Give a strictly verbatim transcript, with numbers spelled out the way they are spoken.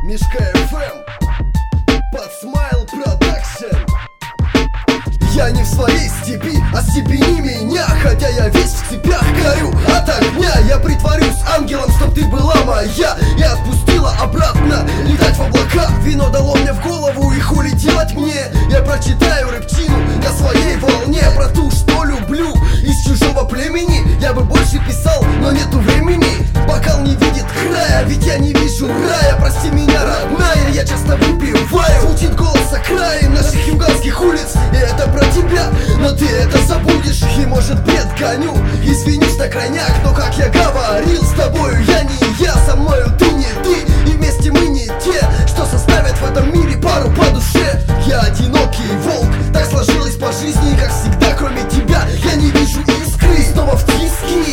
Мишка эф эм под Смайл Продакшн. Я не в своей степи, а степени меня, хотя я весь в цепях горю от огня. Я притворюсь ангелом, чтоб ты была моя, и отпустила обратно летать в облака. Вино дало мне в голову, и хули делать мне? Я прочитаю рэптину на своей волне про ту, что люблю из чужого племени. Я бы больше писал, но нету времени. Бокал не видит края, ведь я не вижу рая. Прости меня, родная, я часто выпиваю. Звучит голос окраин наших юганских улиц, и это про тебя, но ты это забудешь. И может бред гоню, извинюсь на крайняк, но как я говорил, с тобою я не я, со мною ты не ты, и вместе мы не те, что составят в этом мире пару по душе. Я одинокий волк, так сложилось по жизни, как всегда, кроме тебя я не вижу искры. Снова в тиски